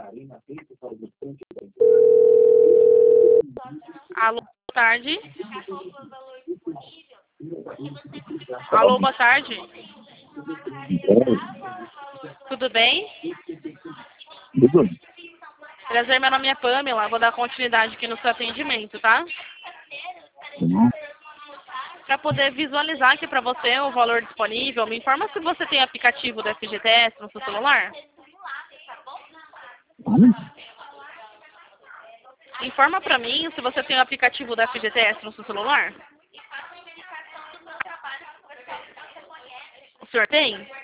Alô, boa tarde. Alô, boa tarde. Tudo bem? Prazer, meu nome é Pamela. Vou dar continuidade aqui no seu atendimento, tá? Para poder visualizar aqui para você o valor disponível, me informa se você tem aplicativo do FGTS no seu celular. Informa para mim se você tem o aplicativo do FGTS no seu celular. O senhor tem?